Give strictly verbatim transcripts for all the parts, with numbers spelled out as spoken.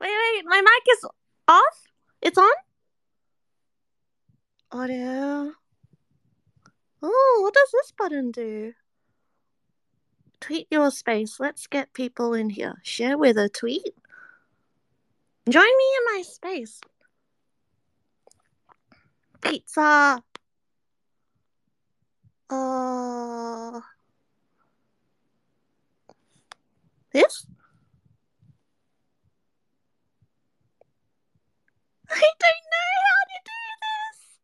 Wait, wait, my mic is off? It's on? Audio. Oh, what does this button do? Tweet your space. Let's get people in here. Share with a tweet. Join me in my space. Pizza. Uh. This? I don't know how to do this.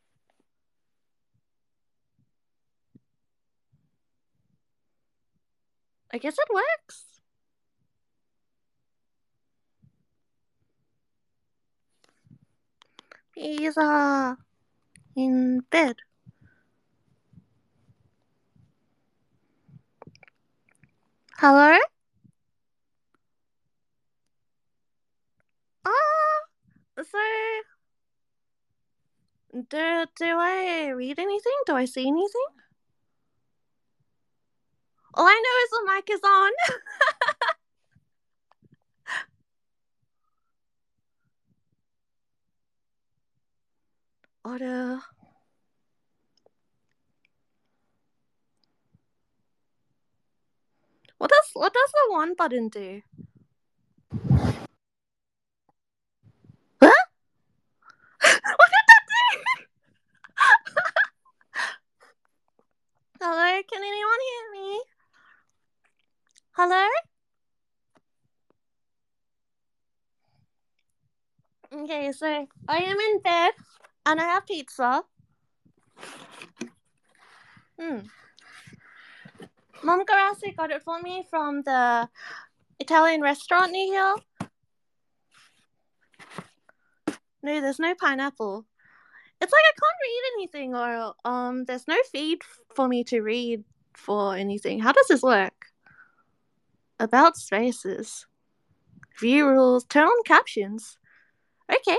I guess it works. Pizza. In bed. Hello? Ah. So. Do, do I read anything? Do I see anything? All I know is the mic is on. Order. What does what does the one button do? Huh? What did that do? Hello, can anyone hear me? Hello? Okay, so I am in bed and I have pizza. Hmm. Mom Garasi got it for me from the Italian restaurant near here. No, there's no pineapple. It's like I can't read anything, or um, there's no feed for me to read for anything. How does this work? About spaces, view rules, turn on captions. Okay.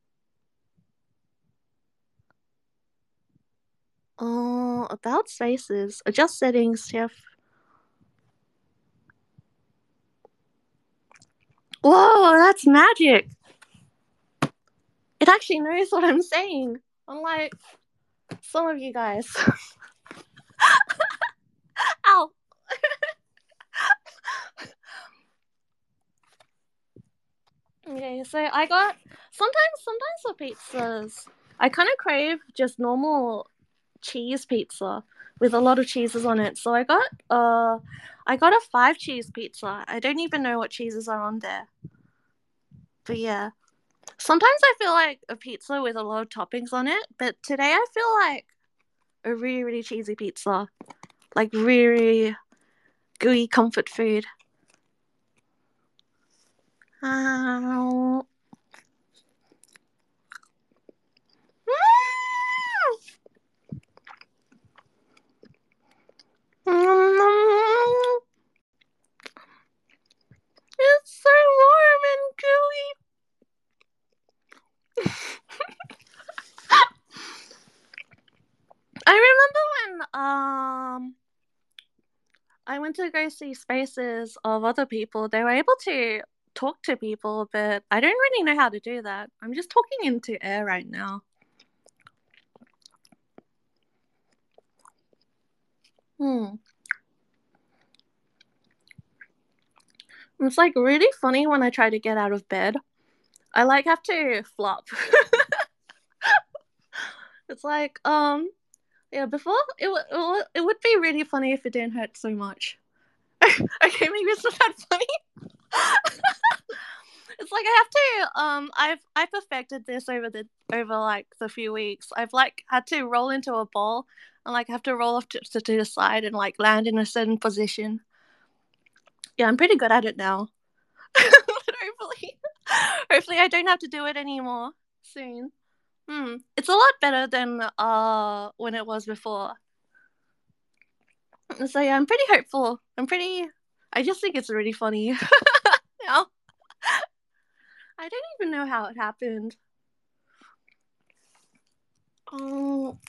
Oh, uh, about spaces, adjust settings, chef. Whoa, that's magic. It actually knows what I'm saying. Unlike some of you guys. Ow. Okay, so I got sometimes sometimes for pizzas, I kind of crave just normal cheese pizza with a lot of cheeses on it. So I got uh I got a five cheese pizza. I don't even know what cheeses are on there. But yeah. Sometimes I feel like a pizza with a lot of toppings on it, but today I feel like a really, really cheesy pizza. Like really gooey comfort food. Ow. It's so warm and gooey. I remember when um I went to go see spaces of other people. They were able to talk to people, but I don't really know how to do that. I'm just talking into air right now. Hmm. It's like really funny when I try to get out of bed. I like have to flop. It's like um yeah, before it, w- it, w- it would be really funny if it didn't hurt so much. Okay, maybe it's not that funny. It's like I have to um I've I perfected this over the over like the few weeks. I've like had to roll into a ball and like have to roll off to, to, to the side and like land in a certain position. Yeah, I'm pretty good at it now. hopefully, hopefully I don't have to do it anymore soon. Hmm, it's a lot better than uh when it was before. So yeah, I'm pretty hopeful. I'm pretty. I just think it's really funny. Yeah. I don't even know how it happened. Oh.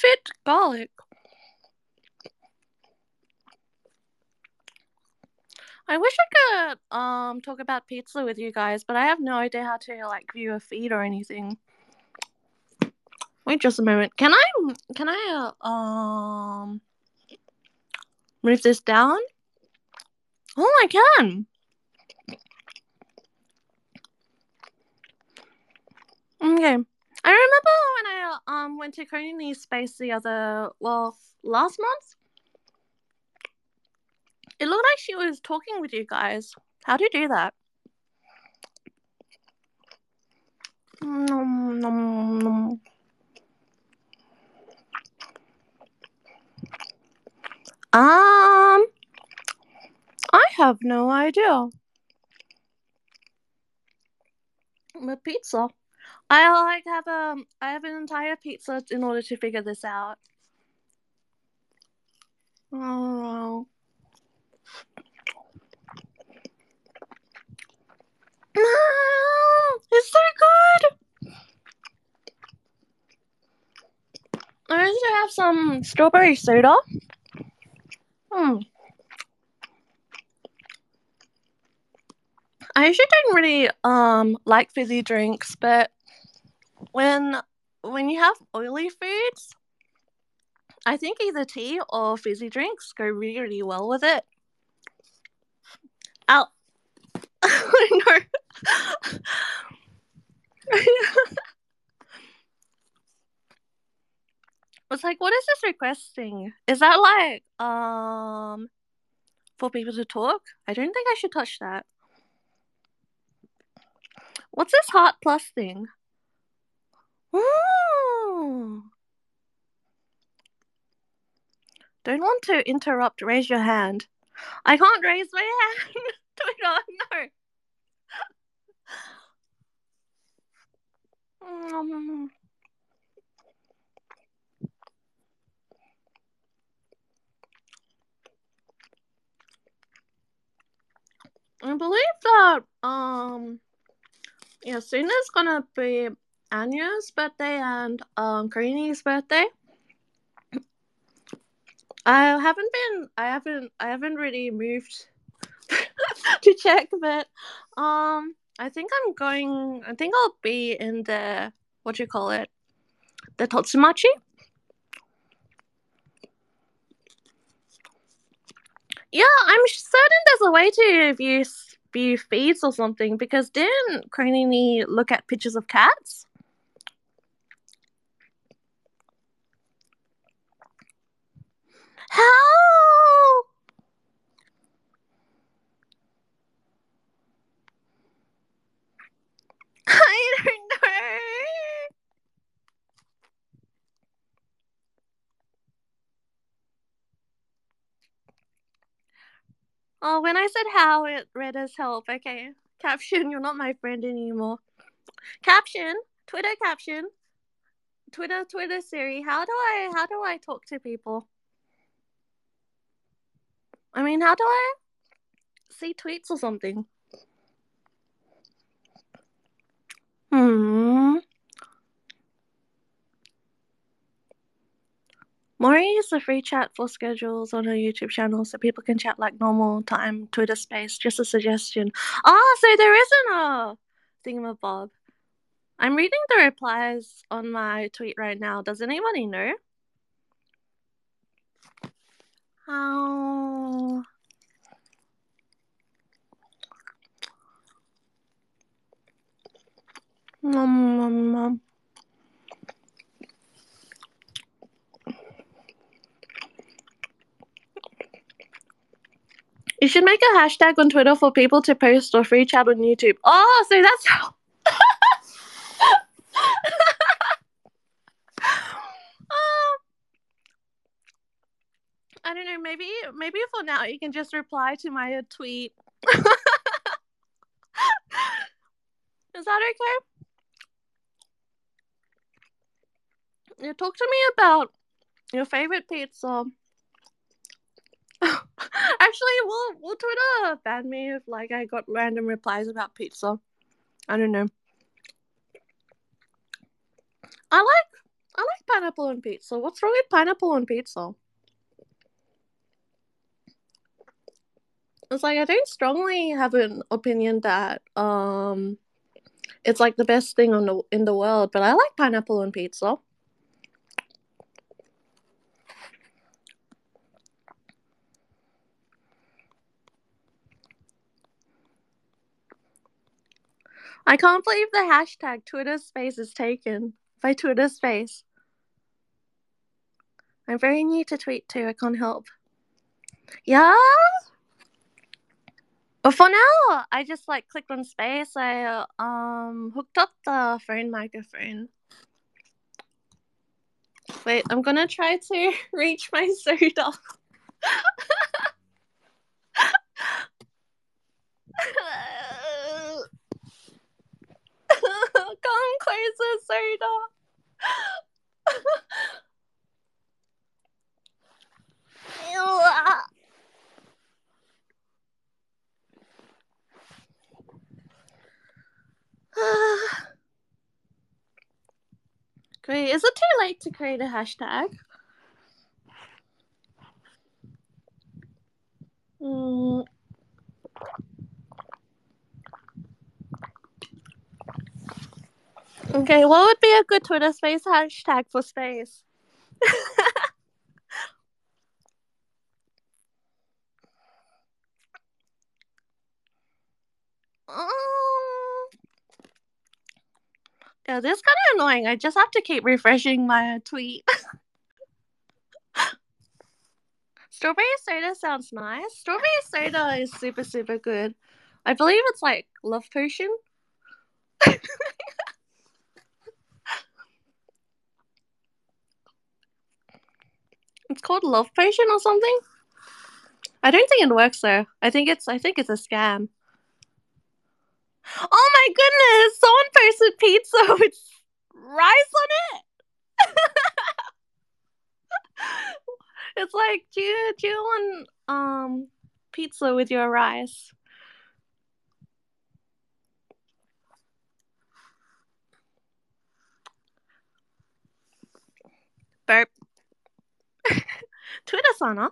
fit garlic. I wish I could um talk about pizza with you guys, but I have no idea how to like view a feed or anything. Wait just a moment. Can I can I uh, um move this down? Oh, I can. Okay. I remember when I um went to Coney's space the other well last month. It looked like she was talking with you guys. How do you do that? Nom, nom, nom. Um, I have no idea. With pizza, I like have um I have an entire pizza in order to figure this out. Oh, it's so good. I also have some strawberry soda. Hmm. I usually don't really um like fizzy drinks, but when when you have oily foods, I think either tea or fizzy drinks go really, really well with it. Ow. I know. It's like, what is this requesting? Is that like um for people to talk? I don't think I should touch that. What's this heart plus thing? Ooh. Don't want to interrupt. Raise your hand. I can't raise my hand. Twitter, no. Um, I believe that um yeah, soon is gonna be Anya's birthday and um Karini's birthday. I haven't been I haven't I haven't really moved to check, but um I think I'm going I think I'll be in the what do you call it? The Totsumachi? Yeah, I'm certain there's a way to view view feeds or something because didn't Kronini look at pictures of cats? How? I don't know. Oh, when I said how, it read as help. Okay. Caption, you're not my friend anymore. Caption, Twitter caption, Twitter, Twitter Siri. How do I, how do I talk to people? I mean, how do I see tweets or something? Hmm. Maury uses the free chat for schedules on her YouTube channel so people can chat like normal time Twitter space. Just a suggestion. Oh, so there isn't a thingamabob. I'm reading the replies on my tweet right now. Does anybody know? How? Nom, nom, nom. You should make a hashtag on Twitter for people to post or free chat on YouTube. Oh, so that's how. um, I don't know. Maybe, maybe for now you can just reply to my tweet. Is that okay? Yeah, talk to me about your favorite pizza. Actually, will will Twitter ban me if like I got random replies about pizza? I don't know. I like I like pineapple on pizza. What's wrong with pineapple on pizza? It's like I don't strongly have an opinion that um it's like the best thing on the in the world, but I like pineapple on pizza. I can't believe the hashtag Twitter space is taken by Twitter space. I'm very new to tweet too. I can't help. Yeah. But for now, I just like clicked on space. I uh, um hooked up the phone microphone. Wait, I'm gonna try to reach my soda. Come closer, soda. Great. Is it too late to create a hashtag? Mm. Okay, what would be a good Twitter space hashtag for space? um, yeah, this is kind of annoying. I just have to keep refreshing my tweet. Strawberry soda sounds nice. Strawberry soda is super, super good. I believe it's like Love Potion. It's called Love Potion or something. I don't think it works though. I think it's I think it's a scam. Oh my goodness! Someone posted pizza with rice on it. It's like, do you do you want um pizza with your rice? Burp. Twitter sana.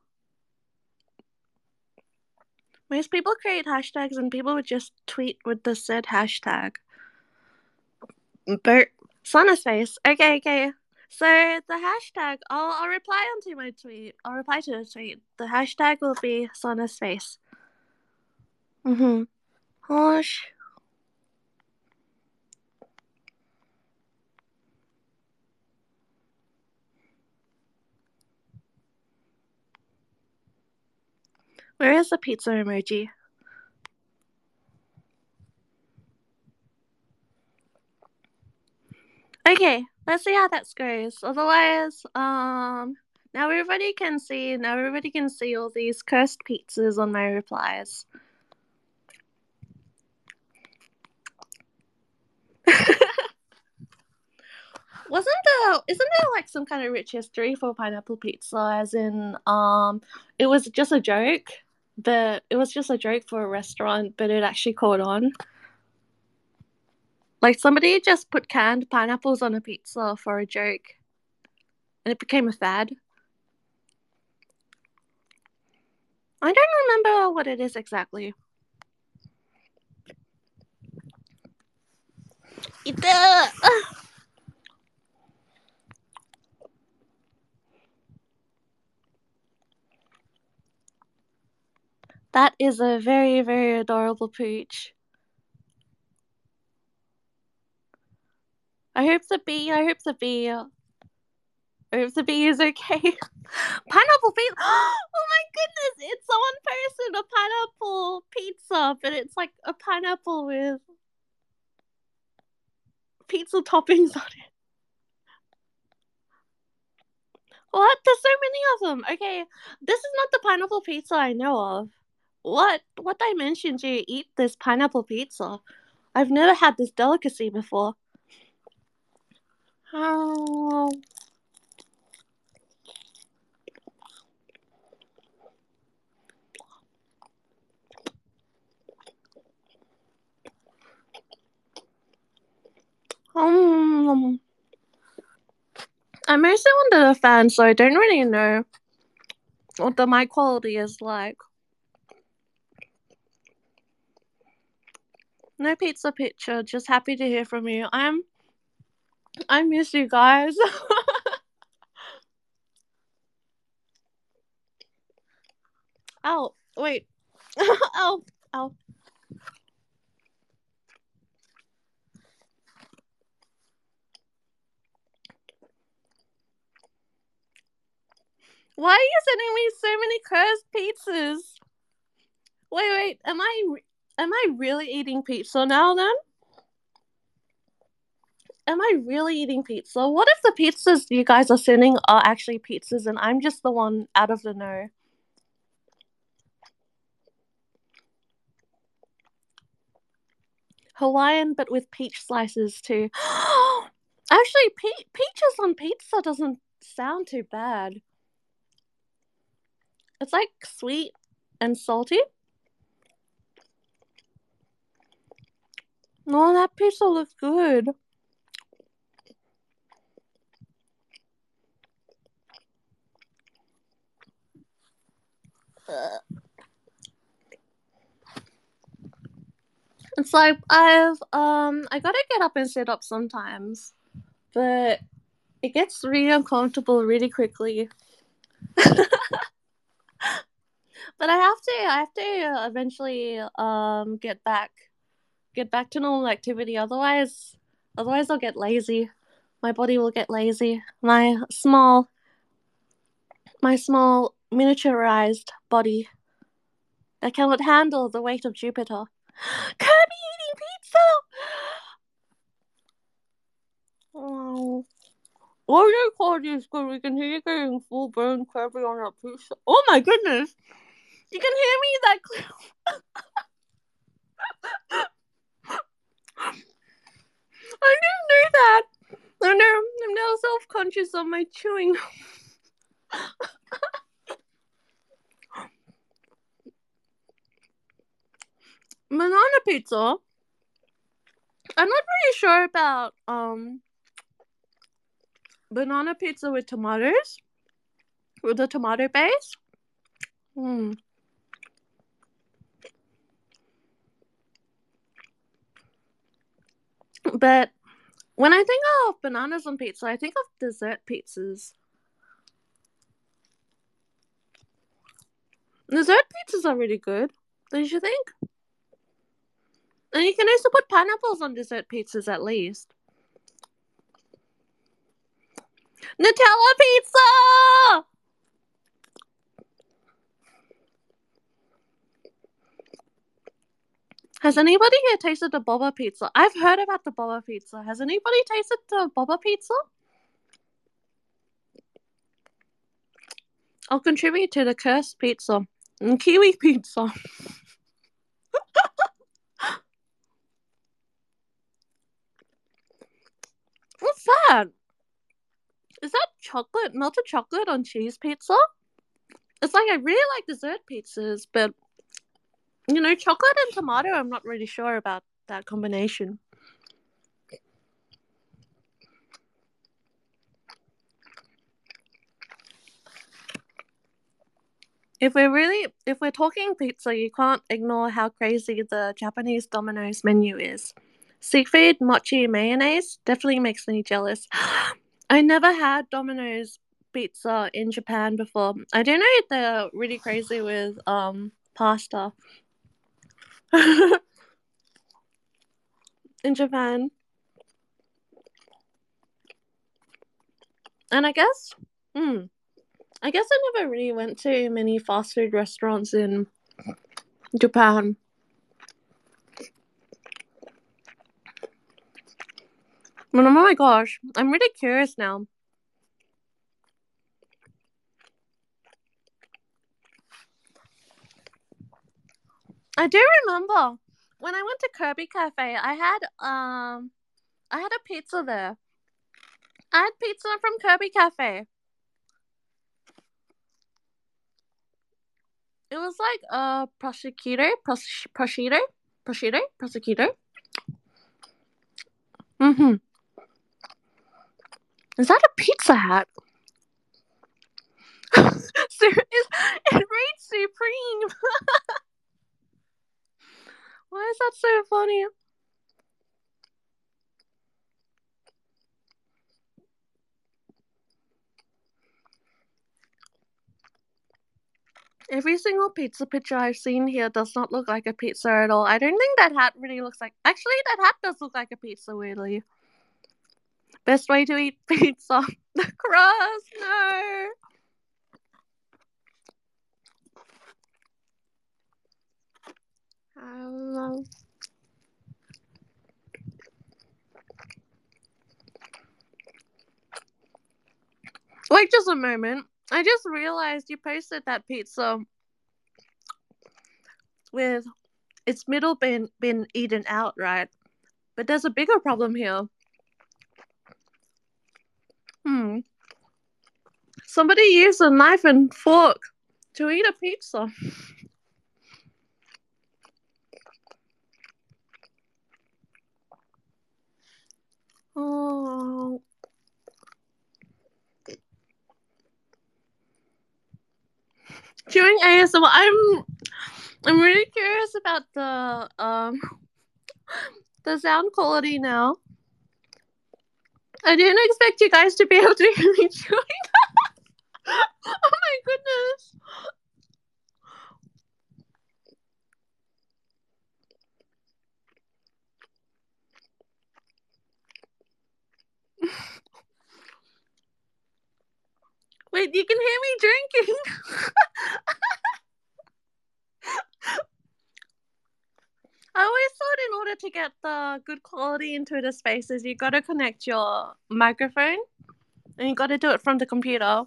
Most people create hashtags and people would just tweet with the said hashtag. Burp. Sana space. Okay, okay. So the hashtag, I'll I'll reply onto my tweet. I'll reply to the tweet. The hashtag will be Sana space. Mhm. Gosh. Where is the pizza emoji? Okay, let's see how that goes. Otherwise, um, now everybody can see. Now everybody can see all these cursed pizzas on my replies. Wasn't there? Isn't there like some kind of rich history for pineapple pizza? As in, um, it was just a joke. But it was just a joke for a restaurant, but it actually caught on. Like somebody just put canned pineapples on a pizza for a joke, and it became a fad. I don't remember what it is exactly. It, uh, that is a very, very adorable pooch. I hope the bee, I hope the bee, I hope the bee is okay. Pineapple pizza. Oh my goodness, it's someone posted a pineapple pizza, but it's like a pineapple with pizza toppings on it. What? There's so many of them. Okay, this is not the pineapple pizza I know of. What what dimension do you eat this pineapple pizza? I've never had this delicacy before. How? Um, I'm mostly under the fan, so I don't really know what the mic quality is like. No pizza picture, just happy to hear from you. I'm I miss you guys. Ow, wait. Ow, ow. Why are you sending me so many cursed pizzas? Wait, wait, am I am I really eating pizza now then? Am I really eating pizza? What if the pizzas you guys are sending are actually pizzas and I'm just the one out of the know? Hawaiian, but with peach slices too. Actually, pe- peaches on pizza doesn't sound too bad. It's like sweet and salty. No, that pizza looks good. It's like I've um I gotta get up and sit up sometimes, but it gets really uncomfortable really quickly. But I have to I have to eventually um get back get back to normal activity. Otherwise, otherwise I'll get lazy. My body will get lazy. My small, my small miniaturized body that cannot handle the weight of Jupiter. Kirby eating pizza. Oh, audio quality is good. We can hear you getting full blown Kirby on that pizza. Oh my goodness, you can hear me that clear. I didn't know that. Oh no, I'm now self conscious of my chewing. Banana pizza. I'm not really sure about um banana pizza with tomatoes, with a tomato base. Hmm. But when I think of bananas on pizza, I think of dessert pizzas. Dessert pizzas are really good, don't you think? And you can also put pineapples on dessert pizzas at least. Nutella pizza! Has anybody here tasted the boba pizza? I've heard about the boba pizza. Has anybody tasted the boba pizza? I'll contribute to the cursed pizza. And kiwi pizza. What's that? Is that chocolate, melted chocolate on cheese pizza? It's like I really like dessert pizzas, but you know, chocolate and tomato, I'm not really sure about that combination. If we're really, if we're talking pizza, you can't ignore how crazy the Japanese Domino's menu is. Seafood, mochi, mayonnaise definitely makes me jealous. I never had Domino's pizza in Japan before. I do know they're really crazy with um pasta in Japan. And I guess, hmm, I guess I never really went to many fast food restaurants in Japan. But oh my gosh, I'm really curious now. I do remember when I went to Kirby Cafe, I had um I had a pizza there. I had pizza from Kirby Cafe. It was like a prosecutor, pros- prosciutto, prosciutto, prosecutor. Mm-hmm. Is that a Pizza Hat? So it, it reads Supreme. Why is that so funny? Every single pizza picture I've seen here does not look like a pizza at all. I don't think that hat really looks like. Actually, that hat does look like a pizza, weirdly. Best way to eat pizza. The crust, no. Um, Wait just a moment. I just realized you posted that pizza with its middle been been eaten out, right? But there's a bigger problem here. Hmm. Somebody used a knife and fork to eat a pizza. Oh. During A S M R, I'm I'm really curious about the um the sound quality now. I didn't expect you guys to be able to hear me chewing. Oh my goodness. Wait, you can hear me drinking. I always thought in order to get the good quality into the spaces, you gotta connect your microphone and you gotta do it from the computer.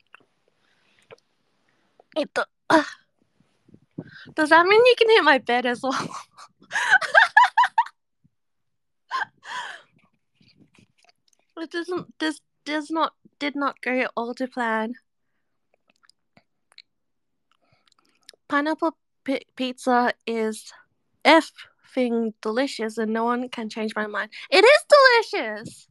It do- uh, does that mean you can hit my bed as well? It doesn't. This does not did not go all to plan. Pineapple pi- pizza is effing delicious, and no one can change my mind. It is delicious.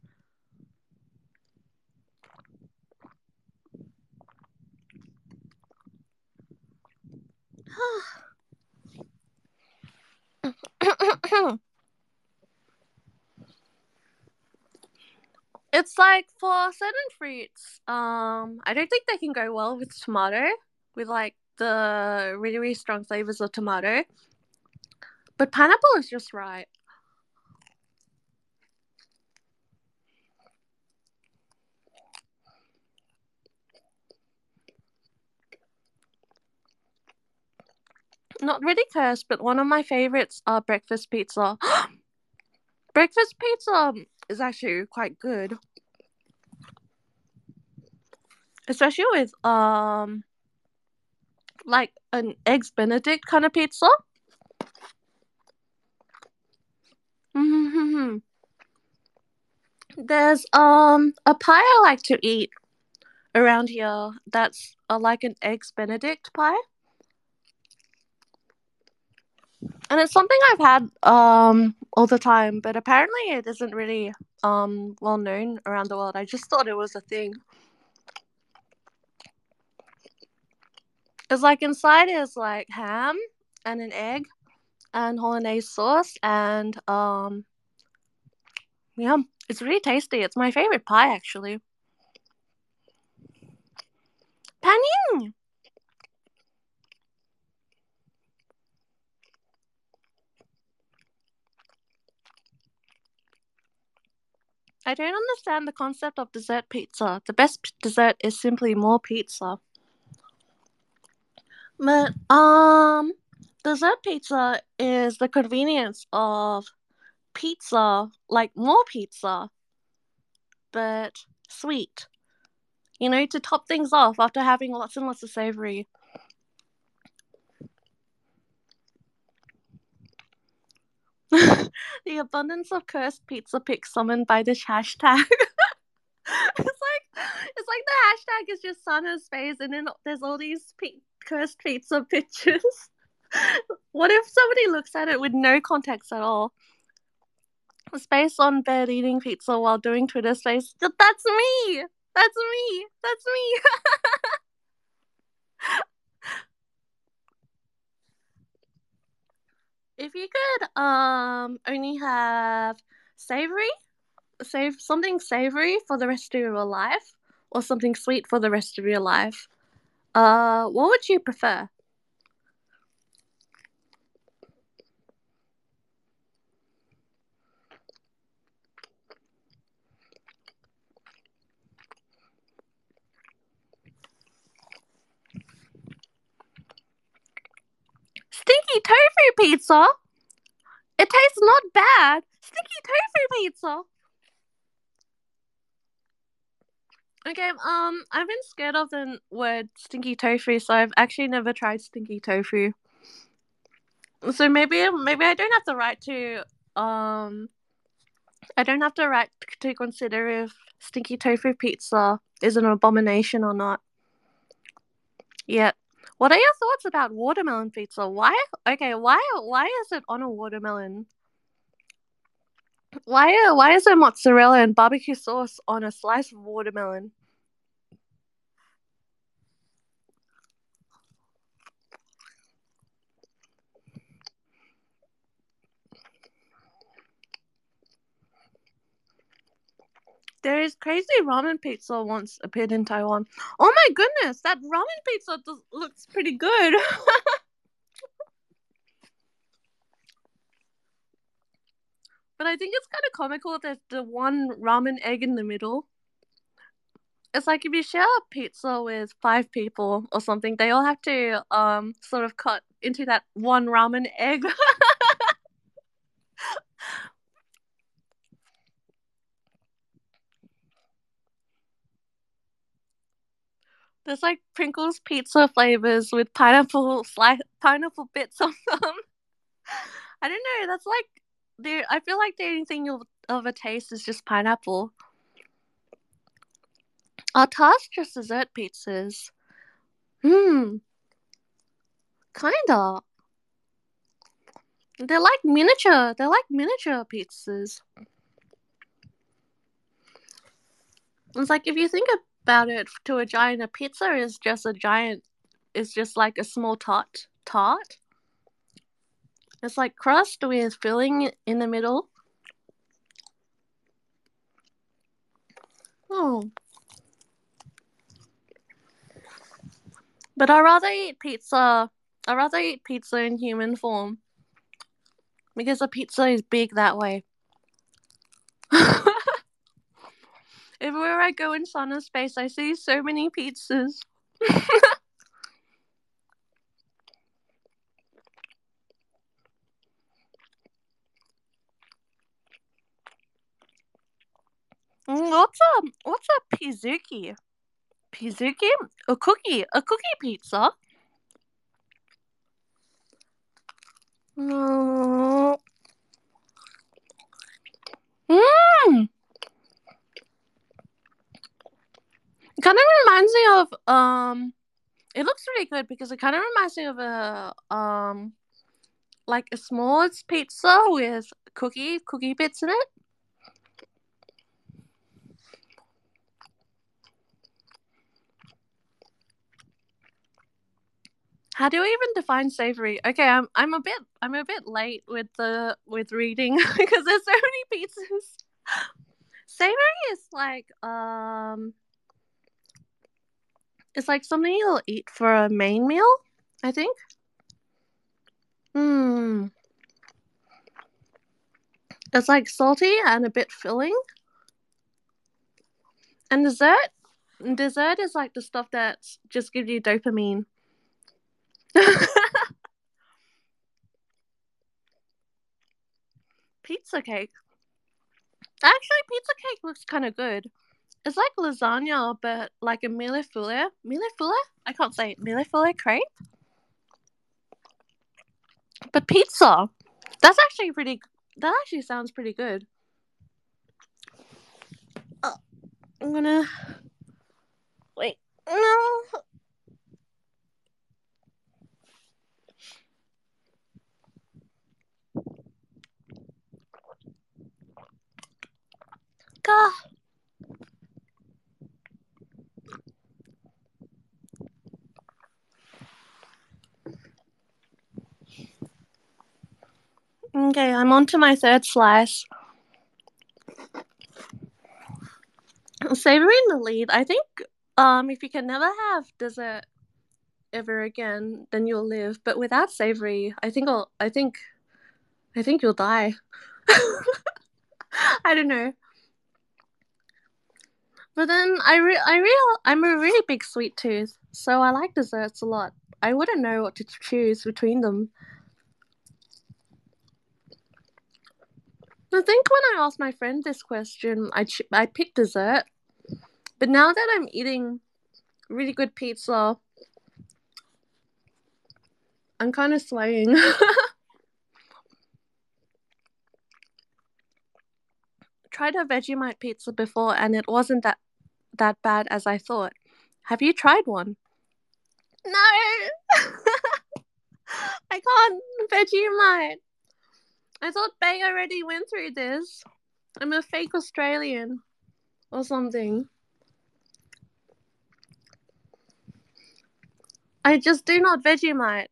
It's like for certain fruits, um, I don't think they can go well with tomato, with like the really, really strong flavors of tomato. But pineapple is just right. Not really cursed, but one of my favorites are breakfast pizza. Breakfast pizza is actually quite good, especially with um like an eggs Benedict kind of pizza. There's um a pie I like to eat around here that's uh, like an eggs Benedict pie, and it's something I've had um all the time, but apparently it isn't really um well known around the world. I just thought it was a thing. It's like inside is like ham and an egg and hollandaise sauce and um yeah, it's really tasty. It's my favorite pie actually. Panini. I don't understand the concept of dessert pizza. The best dessert is simply more pizza. But um dessert pizza is the convenience of pizza, like more pizza, but sweet. You know, to top things off after having lots and lots of savory. The abundance of cursed pizza pics summoned by this hashtag. It's like it's like the hashtag is just Sana's face, and then there's all these pe- cursed pizza pictures. What if somebody looks at it with no context at all? Space on bed eating pizza while doing Twitter space. That's me. That's me. That's me. If you could um only have savory, save something savory for the rest of your life, or something sweet for the rest of your life, uh, what would you prefer? Stinky tofu pizza. It tastes not bad. Stinky tofu pizza. Okay, um, I've been scared of the word stinky tofu, so I've actually never tried stinky tofu. So maybe, maybe I don't have the right to, um, I don't have the right to consider if stinky tofu pizza is an abomination or not. Yet, what are your thoughts about watermelon pizza? Why? Okay, why? Why is it on a watermelon? Why? Why is there mozzarella and barbecue sauce on a slice of watermelon? There is crazy ramen pizza once appeared in Taiwan. Oh my goodness, that ramen pizza does, looks pretty good. But I think it's kind of comical that the one ramen egg in the middle. It's like if you share a pizza with five people or something, they all have to um sort of cut into that one ramen egg. There's like Pringles pizza flavors with pineapple slice pineapple bits on them. I don't know. That's like the. I feel like the only thing you'll of a taste is just pineapple. Are tarts just dessert pizzas? Hmm, kinda. They're like miniature. They're like miniature pizzas. It's like if you think about it, to a giant, a pizza is just a giant. It's just like a small tart. Tart. It's like crust with filling in the middle. Oh, but I rather eat pizza. I rather eat pizza in human form because a pizza is big that way. Everywhere I go in sauna space, I see so many pizzas. Mm, What's a what's a pizzuki? Pizzuki? A cookie? A cookie pizza? No. Mm. It kind of reminds me of um. It looks really good because it kind of reminds me of a um like a s'mores pizza with cookie cookie bits in it. How do we even define savory? Okay, I'm I'm a bit I'm a bit late with the with reading because there's so many pizzas. Savory is like um it's like something you'll eat for a main meal, I think. Hmm. It's like salty and a bit filling. And dessert? Dessert is like the stuff that just gives you dopamine. Pizza cake. Actually, pizza cake looks kind of good. It's like lasagna, but like a millefeuille. Millefeuille? I can't say it. Millefeuille crepe. But pizza. That's actually pretty. That actually sounds pretty good. Oh, I'm gonna wait. No. Mika. Okay, I'm on to my third slice. Savory in the lead. I think um, if you can never have dessert ever again, then you'll live. But without savory, I think I'll. I think. I think you'll die. I don't know. But then I re- I real I'm a really big sweet tooth, so I like desserts a lot. I wouldn't know what to choose between them. I think when I asked my friend this question, I ch- I picked dessert. But now that I'm eating really good pizza, I'm kind of swaying. Tried a Vegemite pizza before, and it wasn't that that bad as I thought. Have you tried one? No, I can't Vegemite. I thought Bay already went through this. I'm a fake Australian or something. I just do not Vegemite.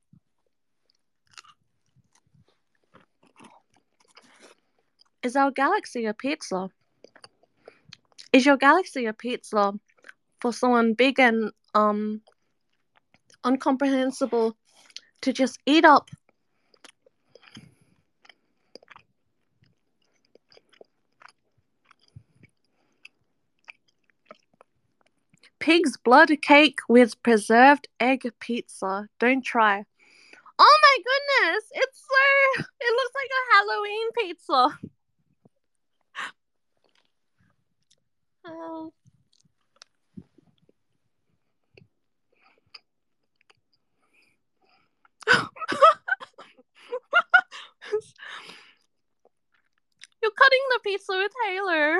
Is our galaxy a pizza? Is your galaxy a pizza for someone big and um incomprehensible to just eat up? Pig's blood cake with preserved egg pizza. Don't try. Oh my goodness! It's so. It looks like a Halloween pizza. Oh. You're cutting the pizza with Halo.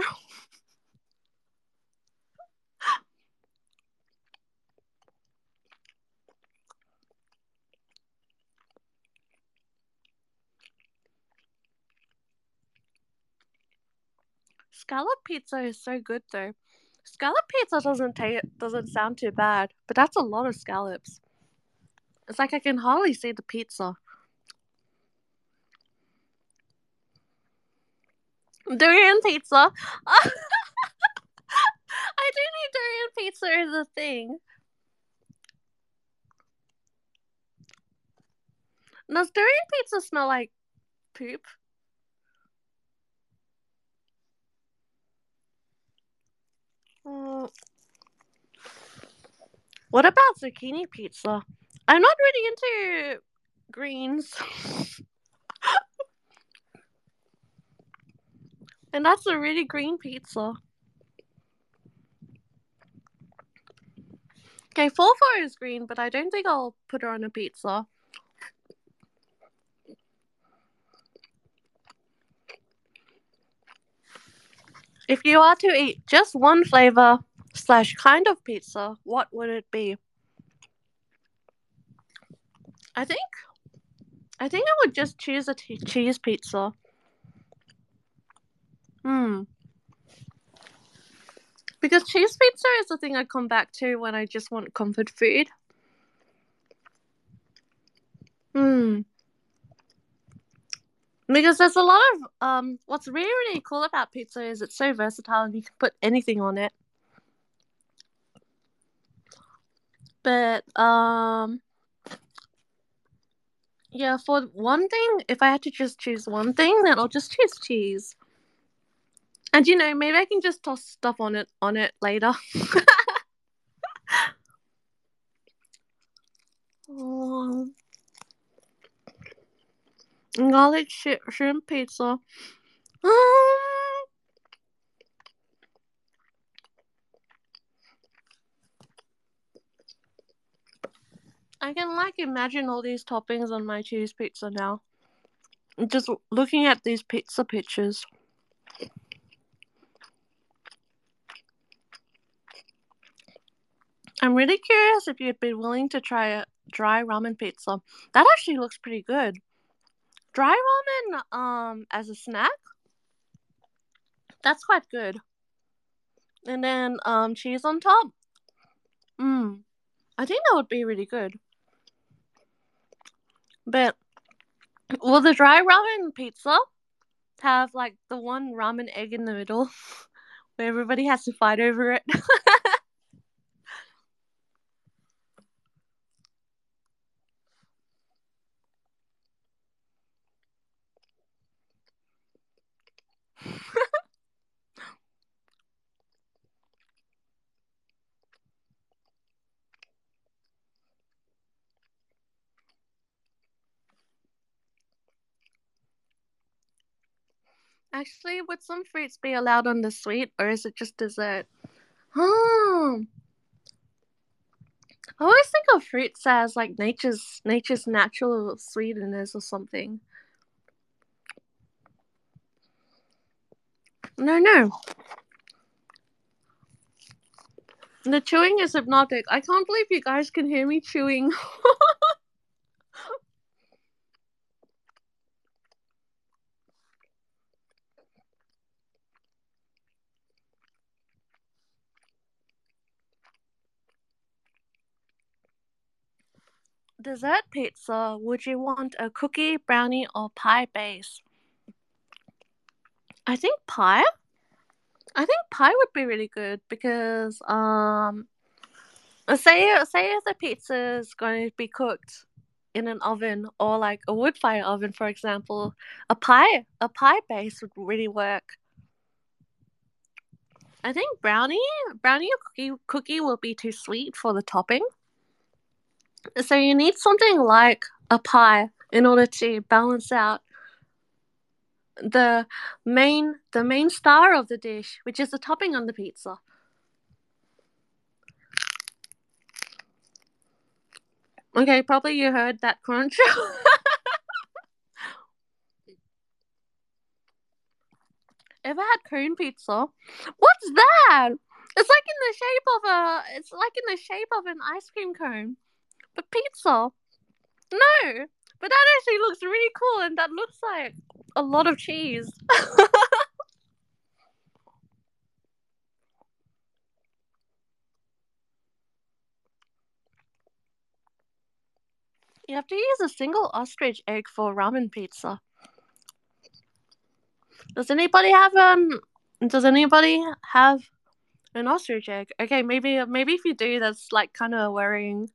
Scallop pizza is so good though. Scallop pizza doesn't ta- doesn't sound too bad, but that's a lot of scallops. It's like I can hardly see the pizza. Durian pizza. I do need durian pizza as a thing. Does durian pizza smell like poop? Mm. What about zucchini pizza? I'm not really into greens. And that's a really green pizza. Okay, four four is green, but I don't think I'll put her on a pizza. If you are to eat just one flavor slash kind of pizza, what would it be? I think I think I would just choose a t- cheese pizza. Hmm. Because cheese pizza is the thing I come back to when I just want comfort food. Hmm. Because there's a lot of um what's really really cool about pizza is it's so versatile and you can put anything on it. But um yeah, for one thing, if I had to just choose one thing, then I'll just choose cheese. And you know, maybe I can just toss stuff on it on it later. Oh, garlic sh- shrimp pizza. Um, I can like imagine all these toppings on my cheese pizza now. Just looking at these pizza pictures. I'm really curious if you'd be willing to try a dry ramen pizza. That actually looks pretty good. Dry ramen um as a snack? That's quite good. and then um cheese on top. Mm, I think that would be really good. But will the dry ramen pizza have like the one ramen egg in the middle where everybody has to fight over it? Actually, would some fruits be allowed on the sweet, or is it just dessert? Hmm. I always think of fruits as like nature's nature's natural sweeteners or something. No, no. The chewing is hypnotic. I can't believe you guys can hear me chewing. Dessert pizza, would you want a cookie, brownie, or pie base? I think pie. I think pie would be really good because um say say if the pizza is going to be cooked in an oven or like a wood fire oven, for example, a pie a pie base would really work. I think brownie brownie or cookie cookie will be too sweet for the topping. So you need something like a pie in order to balance out the main the main star of the dish, which is the topping on the pizza. Okay, probably you heard that crunch. Ever had cone pizza? What's that? It's like in the shape of a it's like in the shape of an ice cream cone. But pizza. No. But that actually looks really cool and that looks like a lot of cheese. You have to use a single ostrich egg for ramen pizza. Does anybody have um does anybody have an ostrich egg? Okay, maybe maybe if you do that's like kinda worrying.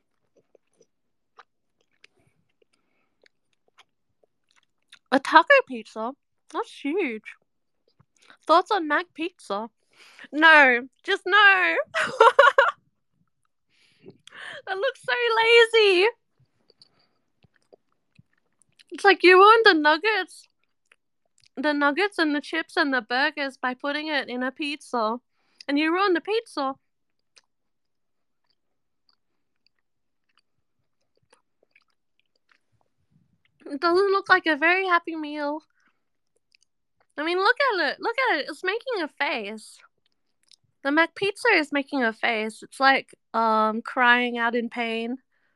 A taco pizza? That's huge. Thoughts on Mac pizza? No, just no. That looks so lazy. It's like you ruined the nuggets, the nuggets and the chips and the burgers by putting it in a pizza, and you ruined the pizza. It doesn't look like a very happy meal. I mean, look at it. Look at it. It's making a face. The Mac pizza is making a face. It's like um crying out in pain.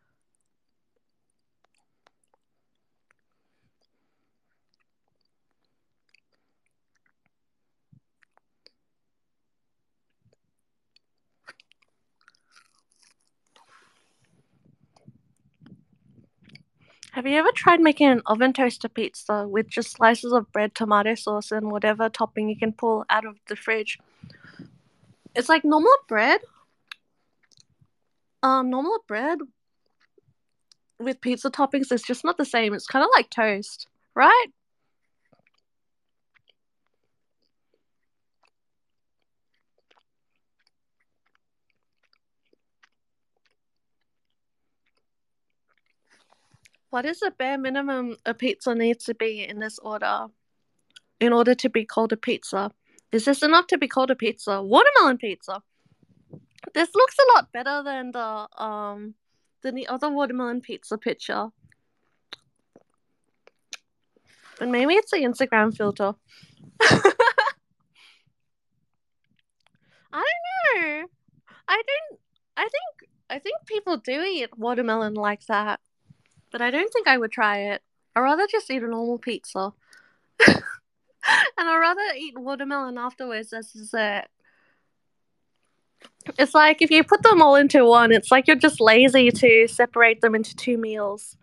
Have you ever tried making an oven toaster pizza with just slices of bread, tomato sauce, and whatever topping you can pull out of the fridge? It's like normal bread. Um, normal bread with pizza toppings is just not the same. It's kind of like toast, right? What is the bare minimum a pizza needs to be in this order in order to be called a pizza? Is this enough to be called a pizza? Watermelon pizza. This looks a lot better than the um than the other watermelon pizza picture. And maybe it's the Instagram filter. I don't know. I don't. I think. I think people do eat watermelon like that, but I don't think I would try it. I'd rather just eat a normal pizza, and I'd rather eat watermelon afterwards as dessert. It's like if you put them all into one, it's like you're just lazy to separate them into two meals.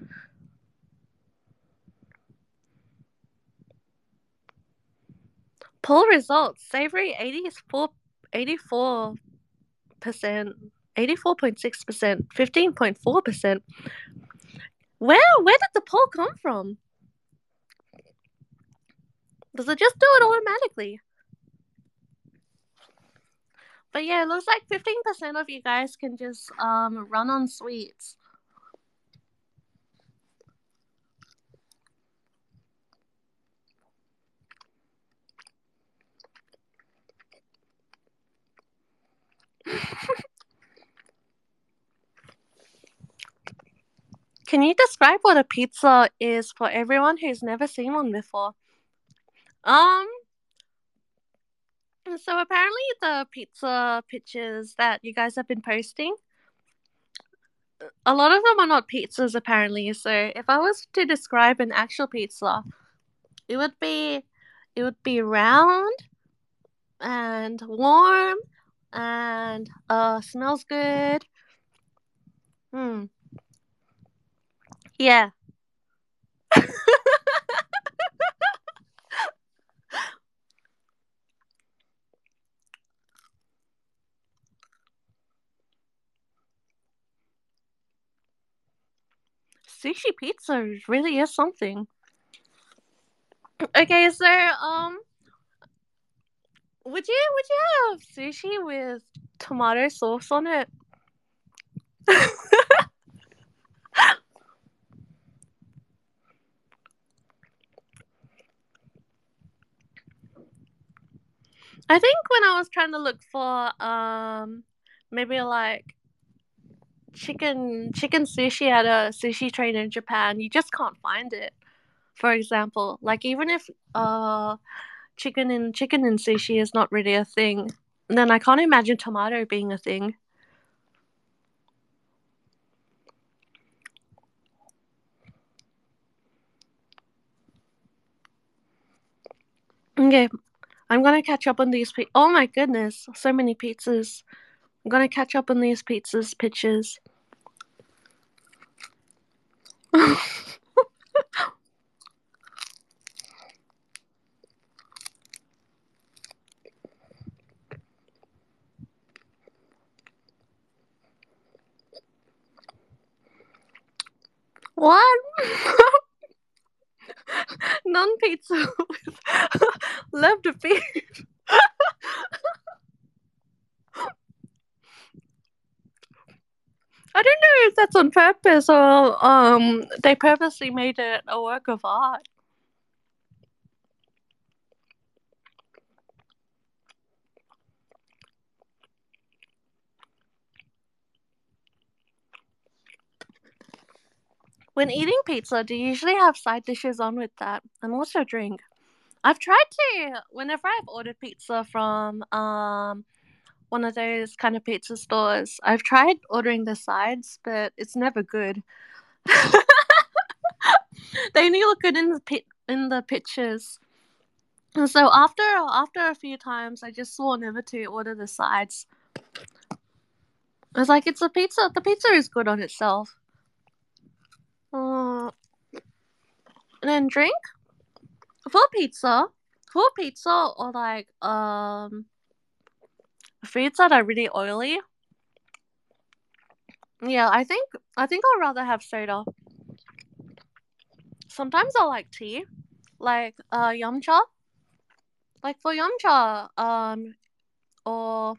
Poll results: savory eighty-four, eighty-four percent, eighty-four point six percent, fifteen point four percent. Where where did the poll come from? Does it just do it automatically? But yeah, it looks like fifteen percent of you guys can just um run on sweets. Can you describe what a pizza is for everyone who's never seen one before? Um, so apparently the pizza pictures that you guys have been posting, a lot of them are not pizzas apparently. So if I was to describe an actual pizza, it would be it would be round and warm and uh smells good. Hmm. Yeah. Sushi pizza really is something. Okay, so um would you would you have sushi with tomato sauce on it? I think when I was trying to look for um maybe like chicken chicken sushi at a sushi train in Japan, you just can't find it. For example, like even if uh chicken in chicken in sushi is not really a thing, then I can't imagine tomato being a thing. Okay, I'm gonna catch up on these. Pi- oh my goodness, so many pizzas. I'm gonna catch up on these pizzas pictures. What? Non pizza with left beef. I don't know if that's on purpose or um they purposely made it a work of art. When eating pizza, do you usually have side dishes on with that and also drink? I've tried to whenever I've ordered pizza from um one of those kind of pizza stores. I've tried ordering the sides, but it's never good. They only look good in the pi- in the pictures. And so after after a few times, I just swore never to order the sides. It's like it's a pizza. The pizza is good on itself. Uh, and then drink for pizza, for pizza or like um foods that are really oily. Yeah, I think I think I'll rather have soda. Sometimes I like tea, like uh yum cha. Like for yum cha, um, or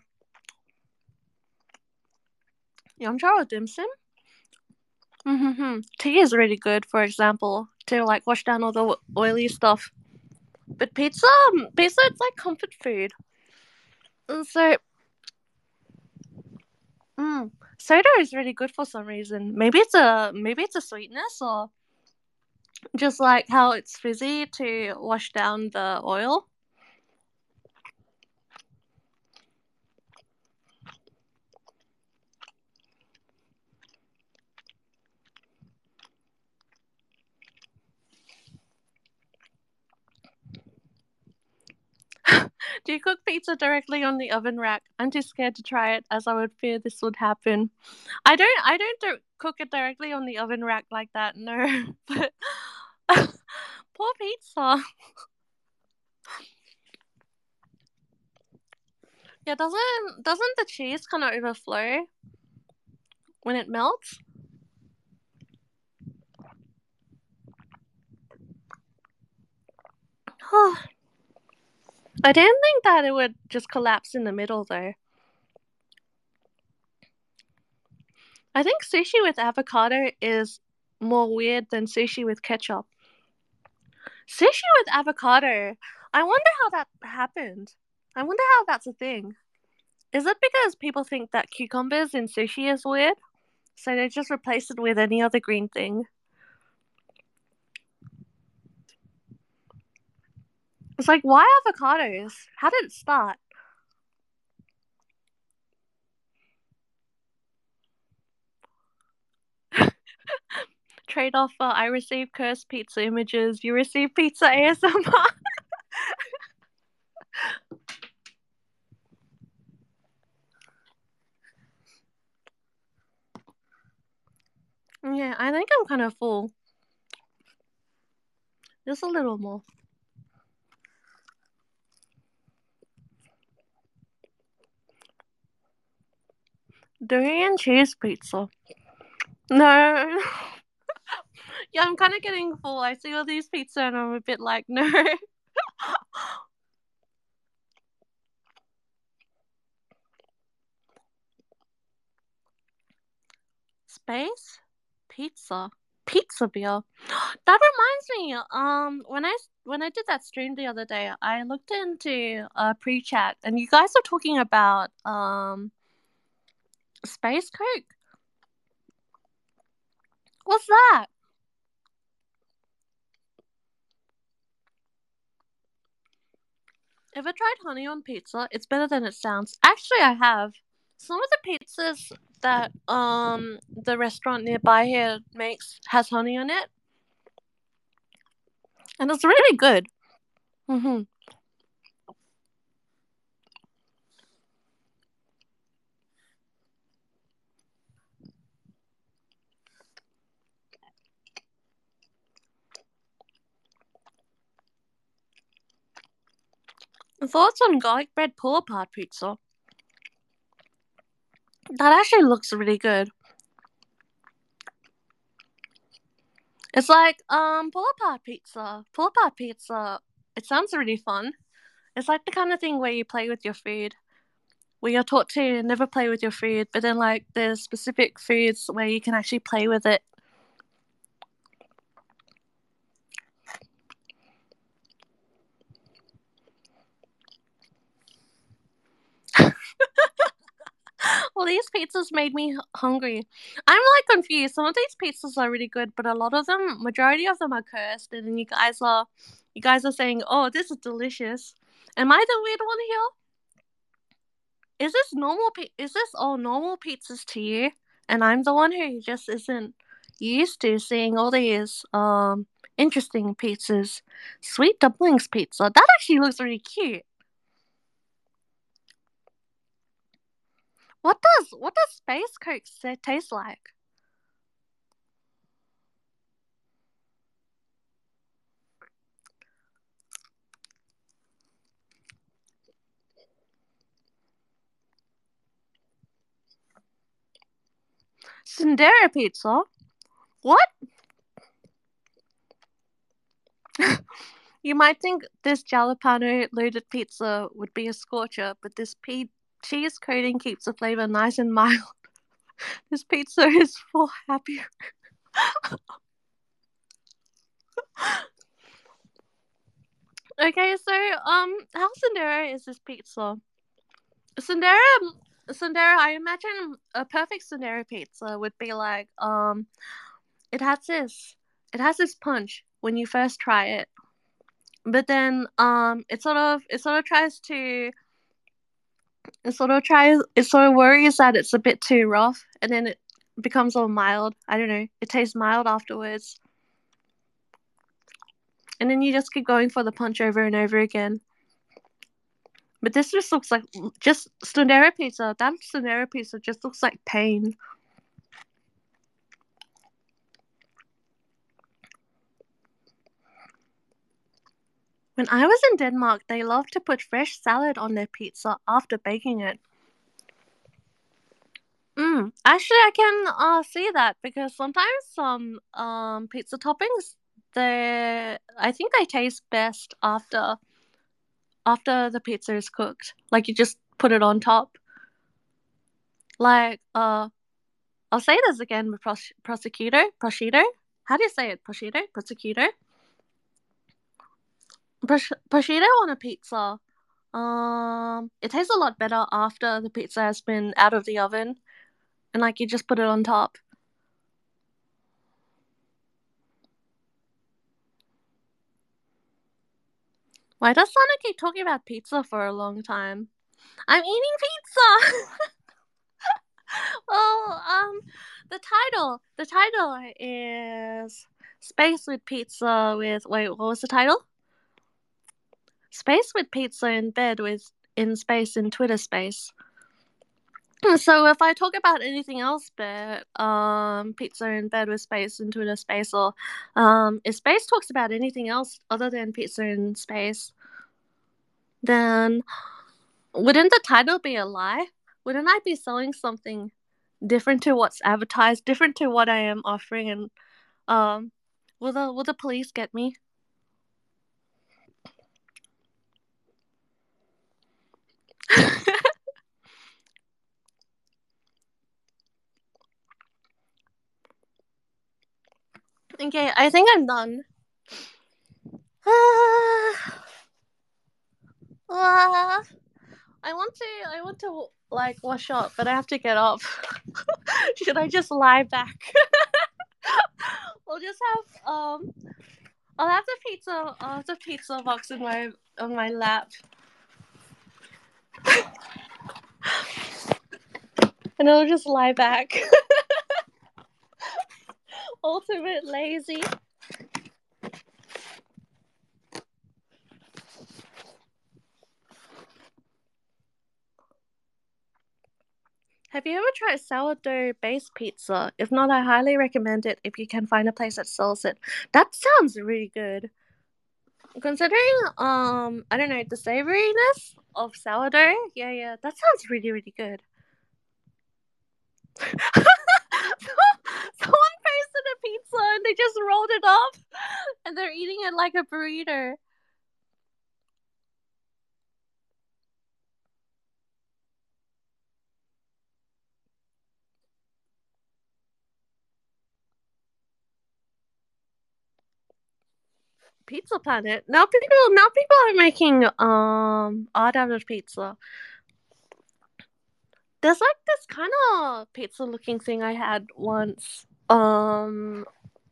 yum cha or dim sum. Mm-hmm. Tea is really good, for example, to like wash down all the oily stuff. But pizza, um, pizza, it's like comfort food. And so, mm, soda is really good for some reason. Maybe it's a maybe it's a sweetness or just like how it's fizzy to wash down the oil. Do you cook pizza directly on the oven rack? I'm too scared to try it, as I would fear this would happen. I don't. I don't do- cook it directly on the oven rack like that. No, but poor pizza. Yeah, doesn't doesn't the cheese kind of overflow when it melts? I didn't think that it would just collapse in the middle, though. I think sushi with avocado is more weird than sushi with ketchup. Sushi with avocado. I wonder how that happened. I wonder how that's a thing. Is it because people think that cucumbers in sushi is weird? So they just replace it with any other green thing? It's like, why avocados? How did it start? Trade offer. I receive cursed pizza images. You receive pizza A S M R. Yeah, I think I'm kind of full. Just a little more. Durian cheese pizza. No. Yeah, I'm kind of getting full. I see all these pizza and I'm a bit like, no. Space pizza. Pizza beer. That reminds me. Um, when I when I did that stream the other day, I looked into a pre-chat, and you guys are talking about um space coke. What's that? Ever tried honey on pizza? It's better than it sounds. Actually, I have. Some of the pizzas that um the restaurant nearby here makes has honey on it, and it's really good. hmm Thoughts on garlic bread pull apart pizza? That actually looks really good. It's like um pull apart pizza. Pull apart pizza. It sounds really fun. It's like the kind of thing where you play with your food. Where you're taught to never play with your food, but then like there's specific foods where you can actually play with it. Well, these pizzas made me hungry. I'm like confused. Some of these pizzas are really good, but a lot of them, majority of them are cursed. And then you guys are, you guys are saying, "Oh, this is delicious." Am I the weird one here? Is this normal? Pi- is this all normal pizzas to you? And I'm the one who just isn't used to seeing all these um interesting pizzas. Sweet dumplings pizza. That actually looks really cute. What does what does space coke sa- taste like? Sindera pizza. What? You might think this jalapeno loaded pizza would be a scorcher, but this pe- cheese coating keeps the flavor nice and mild. This pizza is for happy. Okay, so um, how Sindera is this pizza? Sindera, Sindera. I imagine a perfect Sindera pizza would be like um, it has this, it has this punch when you first try it, but then um, it sort of it sort of tries to It sort of tries. It sort of worries that it's a bit too rough, and then it becomes all mild. I don't know. It tastes mild afterwards, and then you just keep going for the punch over and over again. But this just looks like just Stundera pizza. That Stundera pizza just looks like pain. When I was in Denmark, they love to put fresh salad on their pizza after baking it. Mm, actually, I can uh, see that because sometimes some um pizza toppings, they I think they taste best after after the pizza is cooked. Like you just put it on top. Like uh, I'll say this again with pros- prosecutor, prosciutto. How do you say it? Prosciutto, prosecutor, Pros- prosciutto on a pizza. Um, it tastes a lot better after the pizza has been out of the oven, and like you just put it on top. Why does Sonic keep talking about pizza for a long time? I'm eating pizza. Well, um, the title, the title is Space with Pizza with wait, what was the title? Space with Pizza in bed with in space in Twitter space. So if I talk about anything else but um pizza in bed with space in Twitter space, or um if space talks about anything else other than pizza in space, then wouldn't the title be a lie? Wouldn't I be selling something different to what's advertised, different to what I am offering, and um will the will the police get me? Okay, I think I'm done. Uh, I want to I want to like wash up, but I have to get up. Should I just lie back? We'll just have um I'll have the pizza I'll have the pizza box in my on my lap. And I'll just lie back. Ultimate lazy. Have you ever tried sourdough based pizza? If not, I highly recommend it if you can find a place that sells it. That sounds really good. Considering um I don't know, the savouriness of sourdough, yeah, yeah, that sounds really, really good. Someone pasted a pizza and they just rolled it up and they're eating it like a burrito. Pizza Planet. Now people now people are making um art out of pizza. There's like this kind of pizza looking thing I had once. Um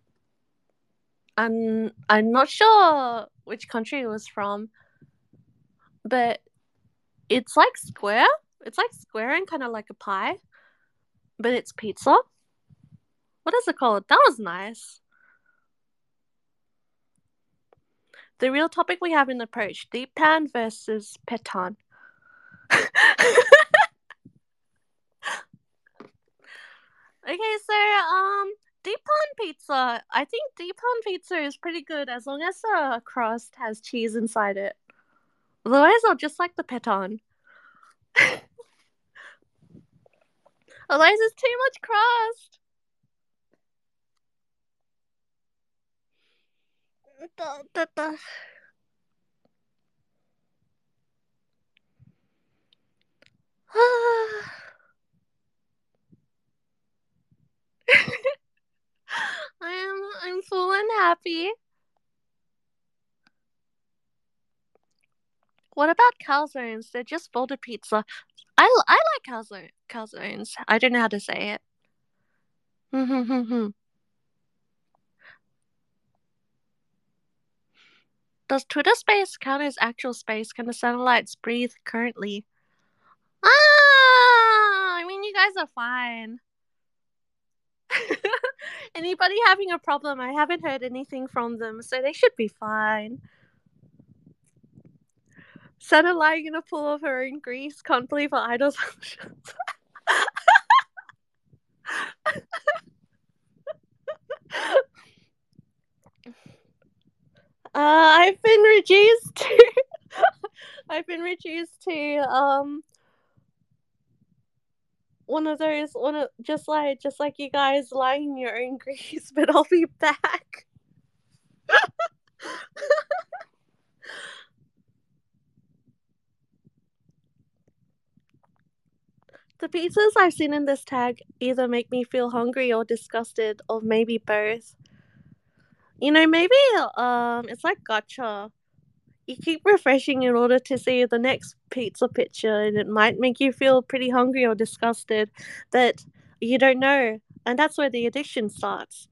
I'm I'm not sure which country it was from, but it's like square. It's like square and kind of like a pie, but it's pizza. What is it called? That was nice. The real topic we have in the approach: deep pan versus petan. Okay, so um, deep pan pizza. I think deep pan pizza is pretty good as long as the crust has cheese inside it. Otherwise, I'll just like the petan. Otherwise, it's too much crust. Da, da, da. I'm I'm full and happy. What about calzones? They're just folded pizza. I, I like calzone calzones. I don't know how to say it. Does Twitter space count as actual space? Can the satellites breathe currently? Ah, I mean, you guys are fine. Anybody having a problem? I haven't heard anything from them, so they should be fine. Santa lying in a pool of her own grease. Can't believe her idol's. Uh, I've been reduced to. I've been reduced to um one of those one of just like just like you guys lying in your own grease, but I'll be back. The pizzas I've seen in this tag either make me feel hungry or disgusted, or maybe both. You know, maybe um, it's like gotcha. You keep refreshing in order to see the next pizza picture, and it might make you feel pretty hungry or disgusted, but you don't know, and that's where the addiction starts.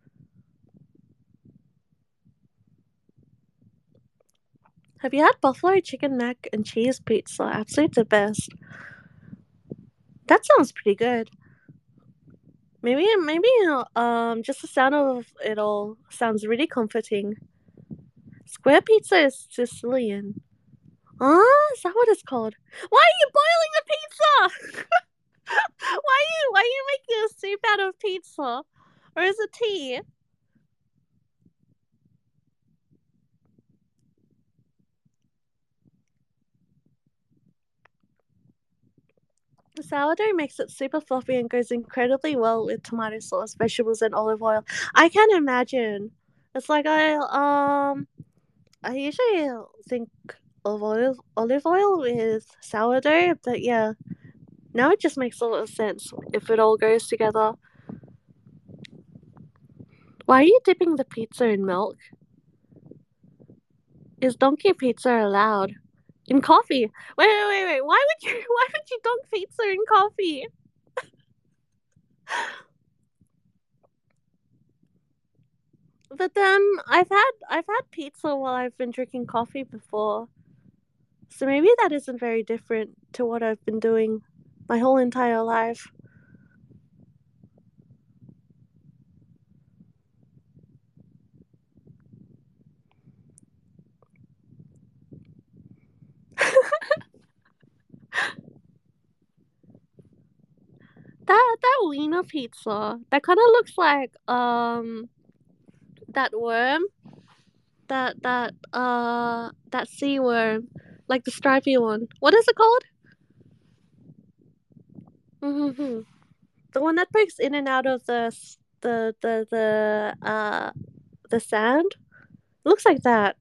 Have you had buffalo chicken mac and cheese pizza? Absolutely the best. That sounds pretty good. Maybe, maybe, um, just the sound of it all sounds really comforting. Square pizza is Sicilian. Ah, is that what it's called? Why are you boiling the pizza? why are you, why are you making a soup out of pizza? Or is it tea? The sourdough makes it super fluffy and goes incredibly well with tomato sauce, vegetables, and olive oil. I can imagine. It's like I um I usually think of olive olive oil with sourdough, but yeah, now it just makes a lot of sense if it all goes together. Why are you dipping the pizza in milk? Is donkey pizza allowed? In coffee? Wait, wait, wait, wait. Why would you why would you dunk pizza in coffee? But then I've had I've had pizza while I've been drinking coffee before. So maybe that isn't very different to what I've been doing my whole entire life. That that wiener pizza, that kind of looks like um that worm, that that uh that sea worm, like the stripy one. What is it called? Mm-hmm. The one that breaks in and out of the the the the uh the sand. It looks like that.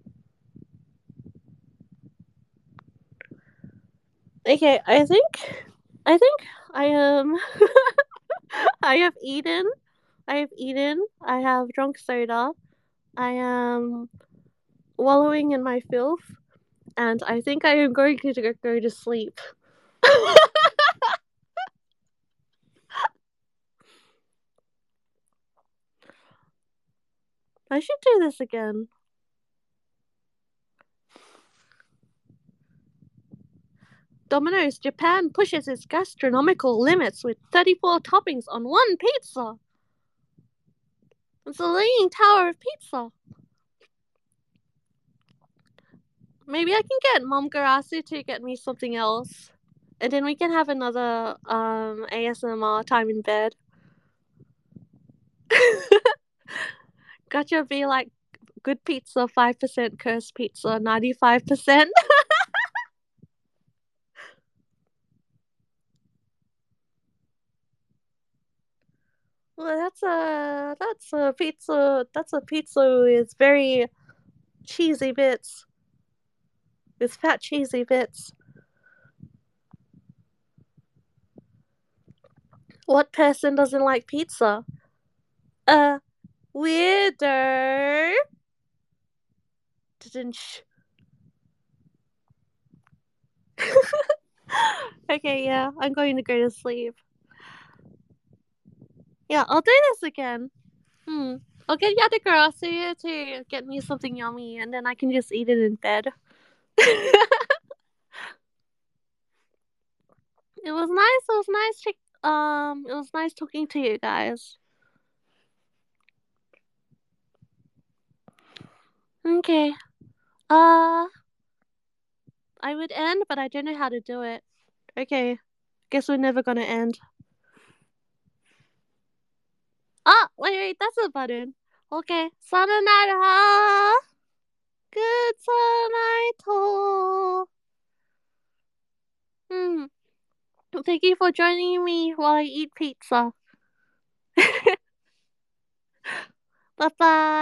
Okay, I think I think I am. I have eaten. I have eaten. I have drunk soda. I am wallowing in my filth, and I think I am going to go, go to sleep. I should do this again. Domino's Japan pushes its gastronomical limits with thirty-four toppings on one pizza. It's the Leaning Tower of Pizza. Maybe I can get Mom Garasu to get me something else. And then we can have another um A S M R time in bed. Gotcha be like good pizza, five percent, cursed pizza, ninety-five percent. Well, that's a that's a pizza. That's a pizza with very cheesy bits, with fat cheesy bits. What person doesn't like pizza? A weirdo. Okay, yeah, I'm going to go to sleep. Yeah, I'll do this again. Hmm. I'll get Yadagarasu to get me something yummy, and then I can just eat it in bed. It was nice. It was nice to um. It was nice talking to you guys. Okay. Uh, I would end, but I don't know how to do it. Okay. Guess we're never gonna end. Ah, wait, wait, that's a button. Okay. Sayonara. Good night. Hmm. Thank you for joining me while I eat pizza. Bye bye.